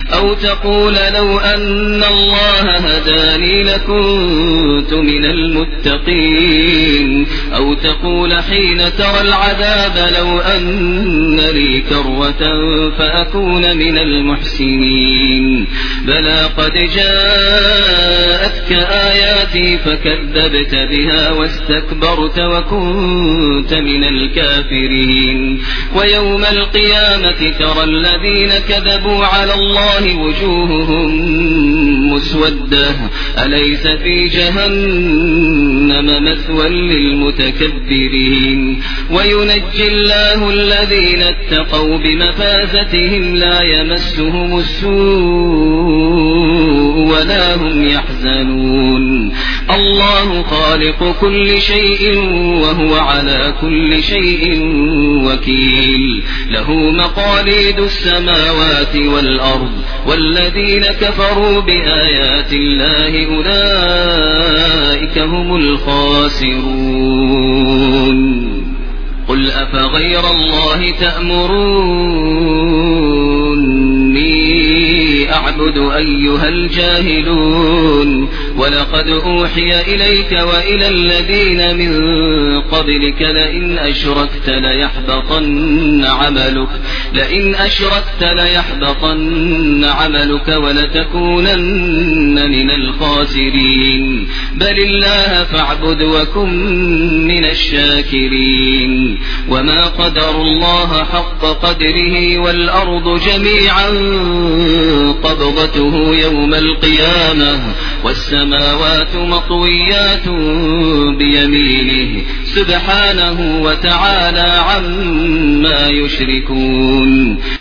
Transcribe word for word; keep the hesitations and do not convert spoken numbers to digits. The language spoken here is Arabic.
أو تقول لو أن الله هداني لكنت من المتقين أو تقول حين ترى العذاب لو أن لي كروة فأكون من المحسنين بلى قد جاءتك آياتي فكذبت بها واستكبرت وكنت من الكافرين ويوم القيامة ترى الذين كذبوا على الله وجوههم مسودة أليس في جهنم مثوى للمتكبرين وينجي الله الذين اتقوا بمفازتهم لا يمسهم السوء ولا هم يحزنون الله خالق كل شيء وهو على كل شيء وكيل له مقاليد السماوات والأرض والذين كفروا بآيات الله أولئك هم الخاسرون قل أفغير الله تأمروني أعبد أيها الجاهلون ولقد أوحي إليك وإلى الذين من قبلك لئن أشركت ليحبطن عملك لئن أشركت ليحبطن عملك ولتكونن من الخاسرين بل الله فاعبد وكن من الشاكرين وما قدروا الله حق قدره والأرض جميعا قبضته يوم القيامة والسماوات مطويات بيمينه سبحانه وتعالى عما يشركون